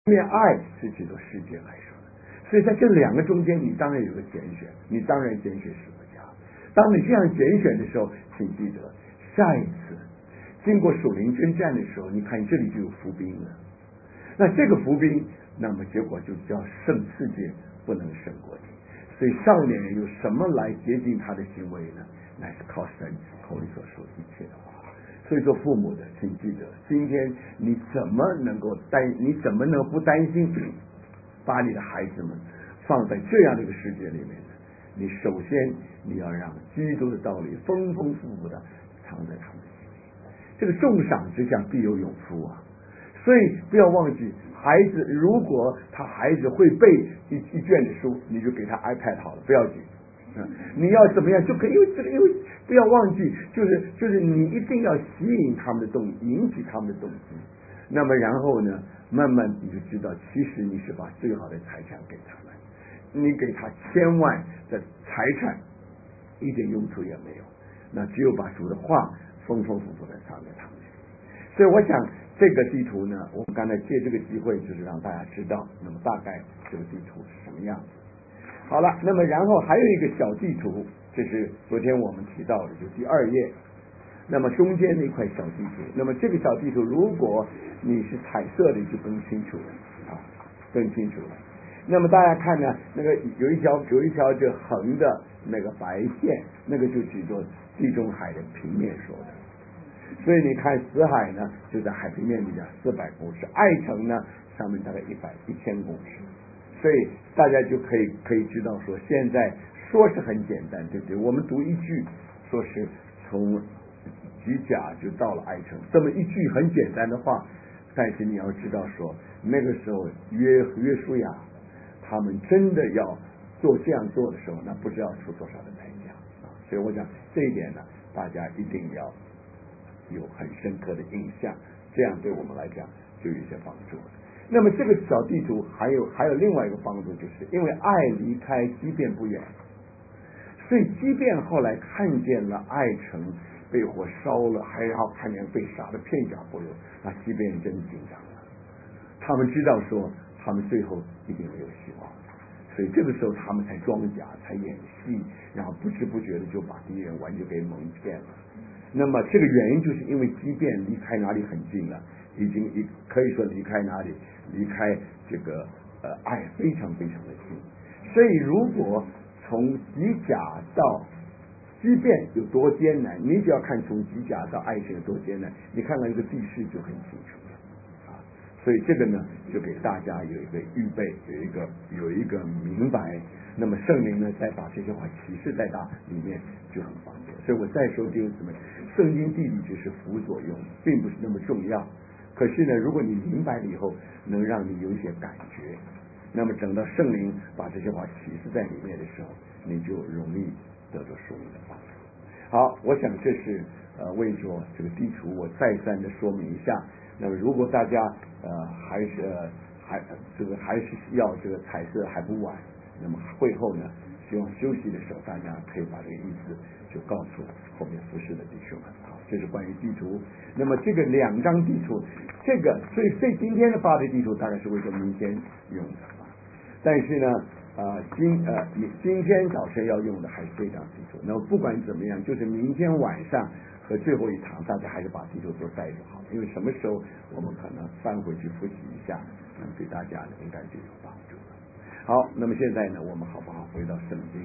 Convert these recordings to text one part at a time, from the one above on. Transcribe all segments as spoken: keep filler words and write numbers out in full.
面爱是指着世界来说的，所以在这两个中间，你当然有个拣选，你当然拣选十字架。当你这样拣选的时候，请记得，下一次经过属灵征战的时候，你看这里就有伏兵了。那这个伏兵，那么结果就叫胜世界不能胜过你。所以少年人有什么来接近他的行为呢？乃是靠神口里所说一切的话。所以做父母的，请记得，今天你怎么能够担，你怎么能不担心把你的孩子们放在这样的一个世界里面呢？你首先你要让基督的道理丰丰富富的藏在他们的心里。这个重赏之下必有勇夫啊！所以不要忘记，孩子如果他孩子会背一一卷的书，你就给他 iPad 好了，不要紧。嗯，你要怎么样就可以，因为这个，因为不要忘记，就是就是你一定要吸引他们的动，引起他们的动机。那么然后呢，慢慢你就知道，其实你是把最好的财产给他们，你给他千万的财产，一点用处也没有。那只有把主的话丰丰富富的藏在他们心里。所以我想这个地图呢，我们刚才借这个机会，就是让大家知道，那么大概这个地图是什么样子。好了，那么然后还有一个小地图，这是昨天我们提到的，就第二页。那么中间那块小地图，那么这个小地图，如果你是彩色的，就更清楚了啊，更清楚了。那么大家看呢，那个有一条有一条这横的那个白线，那个就指着地中海的平面说的。所以你看死海呢，就在海平面里面四百公尺，爱城呢上面大概一百一千公尺。所以大家就可以可以知道说，现在说是很简单，对不对？我们读一句，说是从吉甲就到了爱城，这么一句很简单的话，但是你要知道说，那个时候约约书亚他们真的要做这样做的时候，那不知道出多少的代价啊！所以我讲这一点呢，大家一定要有很深刻的印象，这样对我们来讲就有一些帮助。那么这个小地图还有还有另外一个帮助，就是因为爱离开基遍不远，所以基遍后来看见了爱城被火烧了，还要看见被杀的片甲不留，那基遍真紧张了。他们知道说他们最后一定没有希望，所以这个时候他们才装甲，才演戏，然后不知不觉的就把敌人完全给蒙骗了。那么这个原因就是因为基遍离开哪里很近了，已经一可以说离开哪里，离开这个呃爱非常非常的近。所以如果从吉甲到基遍有多艰难，你只要看从吉甲到爱城有多艰难，你看到一个地势就很清楚了啊。所以这个呢，就给大家有一个预备，有一个有一个明白。那么圣灵呢，再把这些话启示在它里面就很方便。所以我再说弟兄姊妹，圣经地理只是辅佐用，并不是那么重要。可是呢，如果你明白了以后，能让你有一些感觉，那么等到圣灵把这些话启示在里面的时候，你就容易得到属灵的帮助。好，我想这是呃为着这个地图我再三的说明一下。那么如果大家呃还是、呃、还这个还是要这个彩色还不晚，那么会后呢，希望休息的时候大家可以把这个意思就告诉后面服侍的弟兄们。好，这是关于地图。那么这个两张地图，这个所以所以今天的发的地图大概是为了明天用的，但是呢呃今呃今天早晨要用的还是这张地图。那么不管怎么样，就是明天晚上和最后一堂，大家还是把地图都带着好，因为什么时候我们可能翻回去复习一下，那么对大家呢应该就有帮助了。好，那么现在呢，我们好不好回到圣经？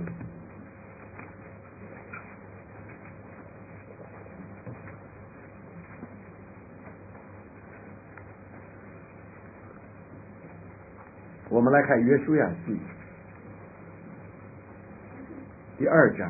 我们来看约书亚记第二章。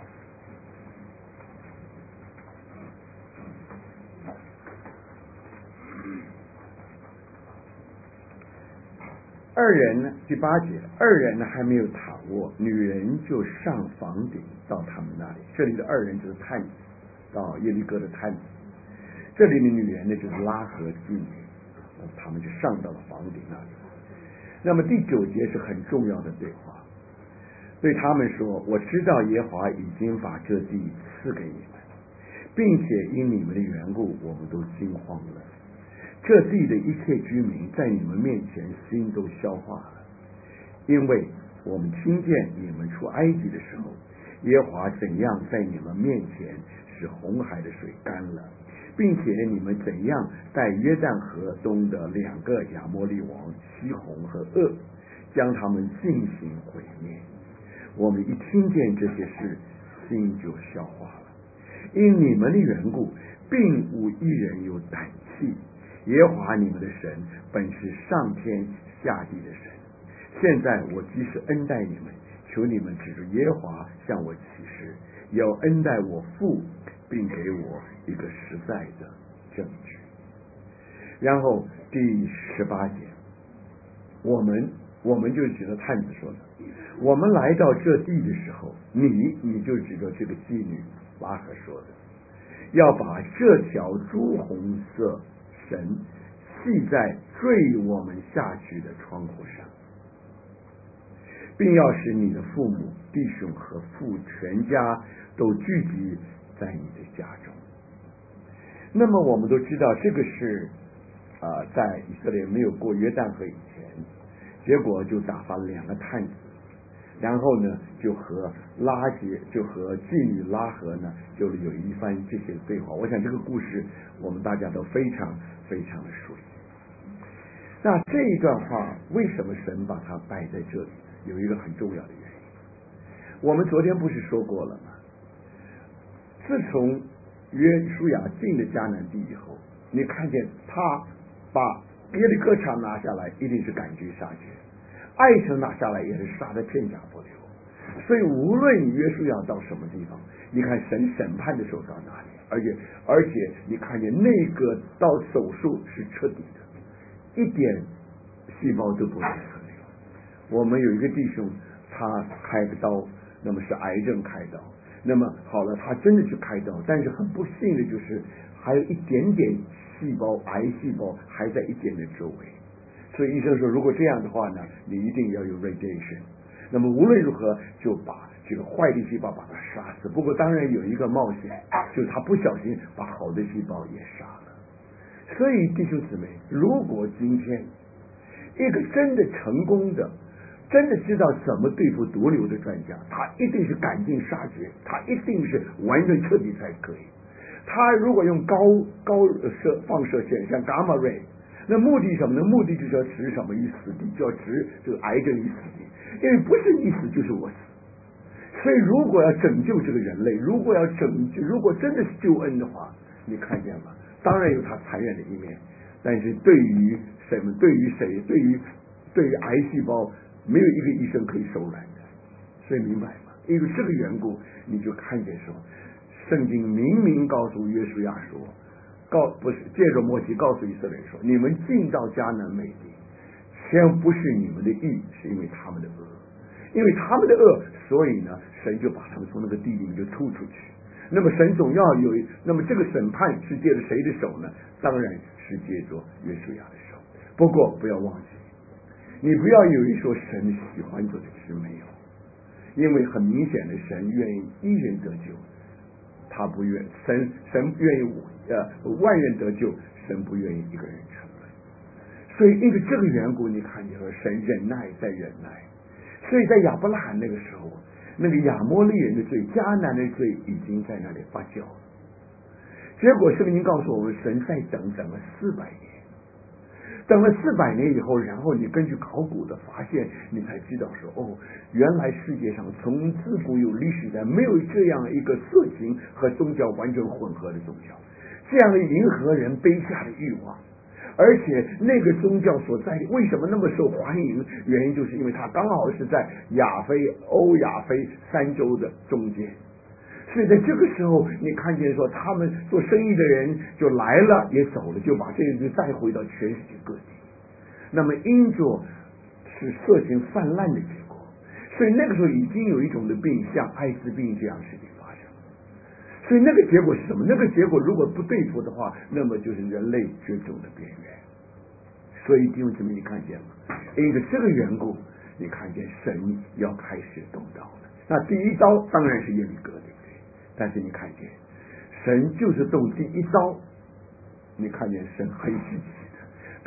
二人呢，第八节，二人呢还没有躺卧，女人就上房顶到他们那里。这里的二人就是探子，到耶利哥的探子。这里的女人呢就是拉合妓女，他们就上到了房顶那里。那么第九节是很重要的对话，对他们说：我知道耶和华已经把这地赐给你们，并且因你们的缘故，我们都惊慌了。 这地的一切居民在你们面前心都消化了，因为我们听见你们出埃及的时候，耶和华怎样在你们面前使红海的水干了，并且你们怎样在约旦河东的两个亚摩利王西宏和噩将他们进行毁灭。我们一听见这些事，心就消化了。因你们的缘故，并无一人有胆气。耶和华你们的神本是上天下地的神。现在我即使恩待你们，求你们指着耶和华向我起誓，要恩待我父，并给我一个实在的证据。然后第十八节，我们我们就指着探子说的，我们来到这地的时候，你你就指着这个妓女拉合说的，要把这条朱红色绳系在坠我们下去的窗户上，并要使你的父母、弟兄和父全家都聚集在你的家中。那么我们都知道，这个是啊、呃，在以色列没有过约旦河以前，结果就打发了两个探子，然后呢，就和拉结，就和妓女拉合呢，就有一番这些对话。我想这个故事我们大家都非常非常的熟悉。那这一段话为什么神把它摆在这里？有一个很重要的原因。我们昨天不是说过了吗？自从约书亚进了迦南地以后，你看见他把耶利哥城拿下来，一定是赶尽杀绝；爱城拿下来也是杀得片甲不留。所以无论你约书亚到什么地方，你看神审判的时候到哪里，而且而且你看见那个到手术是彻底的，一点细胞都不会存留。我们有一个弟兄，他开个刀，那么是癌症开刀，那么好了，他真的去开刀，但是很不幸的就是还有一点点细胞，癌细胞还在一点点周围。所以医生说，如果这样的话呢，你一定要有 radiation。那么无论如何，就把这个坏的细胞把它杀死。不过当然有一个冒险，就是他不小心把好的细胞也杀了。所以弟兄姊妹，如果今天一个真的成功的，真的知道怎么对付毒瘤的专家，他一定是赶尽杀绝，他一定是完全彻底才可以。他如果用高高射放射线，像伽马 ray， 那目的什么呢？目的就是要使什么于死地，就要使这个癌症于死地。因为不是你死就是我死，所以如果要拯救这个人类，如果要拯救，如果真的是救恩的话，你看见吗？当然有他残忍的一面，但是对于什么？对于谁？对于对于癌细胞，没有一个医生可以手软的。所以明白吗？因为这个缘故，你就看见说，圣经明明告诉约书亚说，告不是借着摩西告诉以色列人说，你们进到迦南美地，实际上不是你们的义，是因为他们的恶，因为他们的恶，所以呢，神就把他们从那个地里面就突出去。那么神总要有，那么这个审判是借着谁的手呢？当然是借着约书亚的手。不过不要忘记，你不要以为说神喜欢做这个事，没有，因为很明显的，神愿意一人得救，他不愿神神愿意呃万人得救，神不愿意一个人沉沦。所以因为这个缘故，你看见说神忍耐在忍耐。所以在亚伯拉罕那个时候，那个亚摩利人的罪、迦南的罪已经在那里发酵了。结果圣经告诉我们，神再等等了四百年，等了四百年以后，然后你根据考古的发现，你才知道说，哦，原来世界上从自古有历史以来，没有这样一个色情和宗教完全混合的宗教，这样的迎合人卑下的欲望。而且那个宗教所在为什么那么受欢迎？原因就是因为它刚好是在亚非、欧亚非三洲的中间。所以在这个时候，你看见说他们做生意的人就来了也走了，就把这个再回到全世界各地。那么因着是色情泛滥的结果，所以那个时候已经有一种的病，像艾滋病这样的事情发生。所以那个结果是什么？那个结果如果不对付的话，那么就是人类绝种的边缘。所以弟兄姊妹，你看见吗？因为这个缘故，你看见神要开始动刀了。那第一刀当然是耶利哥，对不对？但是你看见神就是动第一刀，你看见神很稀奇的，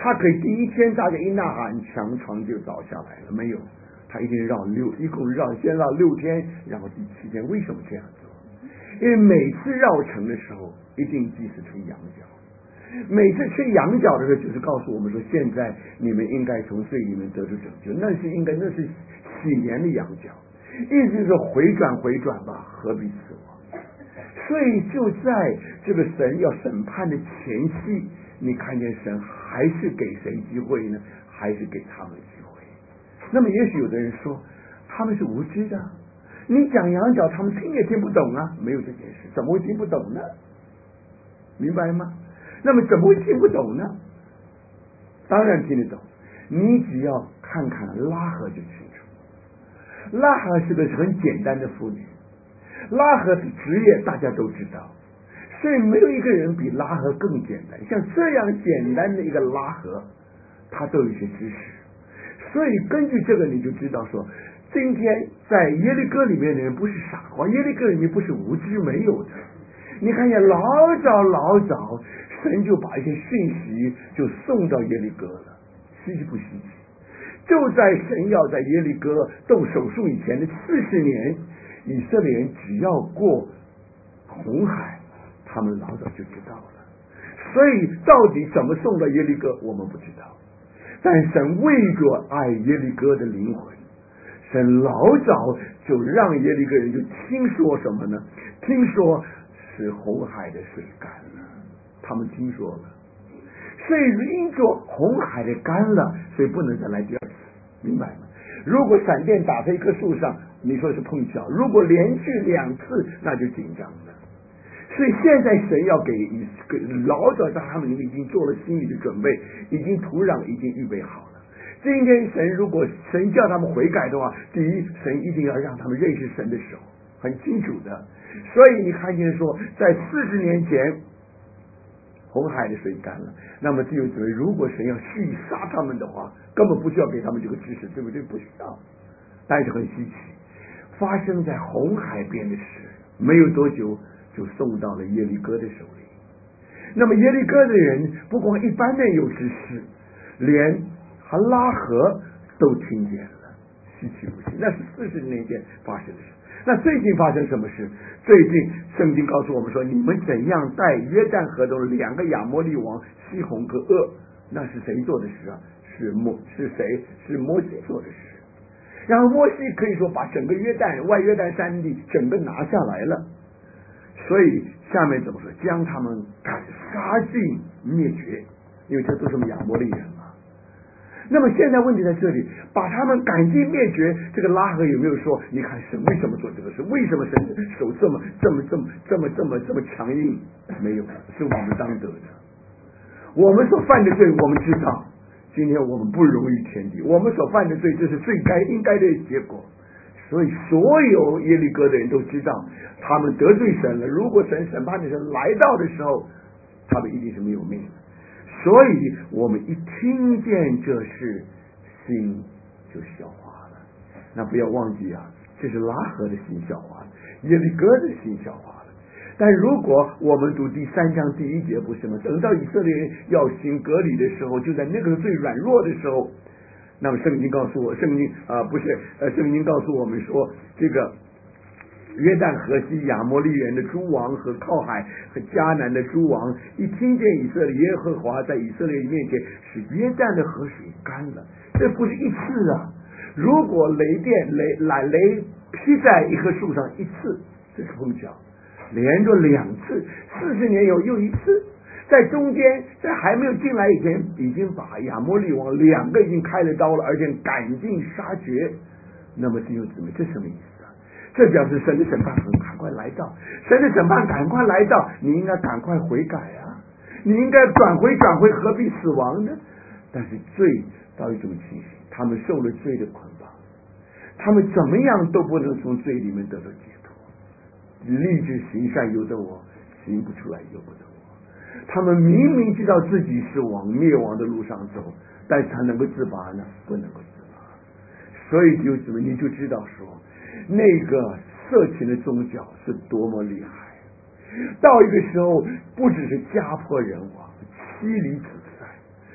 他可以第一天大家一呐喊，强床就倒下来了，没有，他一定绕六，一共绕先绕六天，然后第七天。为什么这样做？因为每次绕城的时候，一定祭司吹羊角。每次吹羊角的时候，就是告诉我们说，现在你们应该从罪里面得出拯救，那是应该，那是喜年的羊角，意思是回转回转吧，何必死亡？所以就在这个神要审判的前夕，你看见神还是给谁机会呢？还是给他们机会。那么也许有的人说他们是无知的，你讲羊角他们听也听不懂啊，没有这件事，怎么会听不懂呢？明白吗？那么怎么会听不懂呢？当然听得懂，你只要看看拉合就清楚。拉合是个很简单的妇女，拉合的职业大家都知道，所以没有一个人比拉合更简单。像这样简单的一个拉合，他都有一些知识。所以根据这个你就知道说，今天在耶利哥里面的人不是傻瓜，耶利哥里面不是无知，没有的。你看见老早老早神就把一些讯息就送到耶利哥了，稀奇不稀奇？就在神要在耶利哥动手术以前的四十年，以色列人只要过红海，他们老早就知道了。所以到底怎么送到耶利哥，我们不知道。但神为着爱耶利哥的灵魂，神老早就让耶利哥人就听说什么呢？听说是红海的水干了，他们听说了，所以因着红海的干了，所以不能再来第二次，明白吗？如果闪电打在一棵树上，你说是碰巧；如果连续两次，那就紧张了。所以现在神要给老早让他们已经做了心理的准备，已经土壤已经预备好了。今天神如果神叫他们悔改的话，第一，神一定要让他们认识神的手，很清楚的。所以你看见说，在四十年前红海的水干了，那么弟兄姊妹，如果神要蓄意杀他们的话，根本不需要给他们这个知识，对不对？不需要。但是很稀奇，发生在红海边的事，没有多久就送到了耶利哥的手里。那么耶利哥的人不光一般人有知识，连哈拉合都听见了，稀奇不奇。那是四十年前发生的事。那最近发生什么事？最近圣经告诉我们说，你们怎样带约旦河中两个亚摩利王西宏和噩，那是谁做的事啊？是摩是谁？是摩西做的事。然后摩西可以说把整个约旦外约旦山地整个拿下来了。所以下面怎么说？将他们赶杀尽灭绝，因为这都是亚摩利人嘛。那么现在问题在这里，把他们赶尽灭绝，这个拉合有没有说，你看神为什么做这个事？为什么神手这么这么这么这么这么这么强硬？没有，是我们当得的。我们所犯的罪，我们知道，今天我们不容于天地，我们所犯的罪，这是最该应该的结果。所以所有耶利哥的人都知道，他们得罪神了。如果神审判的神来到的时候，他们一定是没有命的。所以我们一听见这事，心就消化了。那不要忘记啊，这是拉合的心消化了，耶利哥的心消化了。但如果我们读第三章第一节，不是吗？等到以色列人要行割礼的时候，就在那个最软弱的时候，那么圣经告诉我，圣经啊、呃、不是呃，圣经告诉我们说，这个约旦河西亚摩利人的诸王和靠海和迦南的诸王，一听见以色列耶和华在以色列面前使约旦的河水干了，这不是一次啊！如果雷电雷雷雷劈在一棵树上一次，这是碰巧；连着两次，四十年有又一次。在中间，在还没有进来以前，已经把亚摩利王两个已经开了刀了，而且赶尽杀绝。那么弟兄姊妹，这什么意思啊？这表示神的审判很赶快来到，神的审判赶快来到，你应该赶快悔改啊！你应该转回转回，何必死亡呢？但是罪到一种情形，他们受了罪的捆绑，他们怎么样都不能从罪里面得到解脱。立志行善由得我，行不出来由不得我。他们明明知道自己是往灭亡的路上走，但是他能够自拔呢？不能够自拔。所以就怎么你就知道说，那个色情的宗教是多么厉害。到一个时候，不只是家破人亡、妻离子散，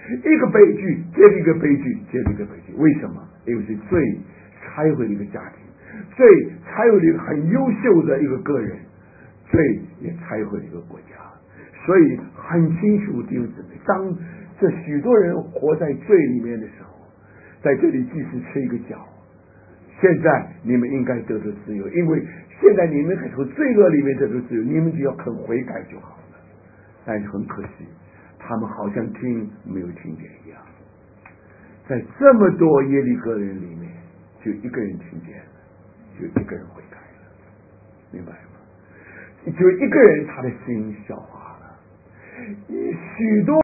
一个悲剧接着一个悲剧接着一个悲剧。为什么？因为是罪拆毁了一个家庭，罪拆毁了一个很优秀的一个个人，罪也拆毁了一个国家。所以很清楚弟兄姊妹，当这许多人活在罪里面的时候，在这里祭司吃一个脚，现在你们应该得到自由，因为现在你们从罪恶里面得到自由，你们只要肯悔改就好了。但是很可惜，他们好像听没有听见一样。在这么多耶利哥人里面，就一个人听见了，就一个人悔改了，明白吗？就一个人他的心消化了，许多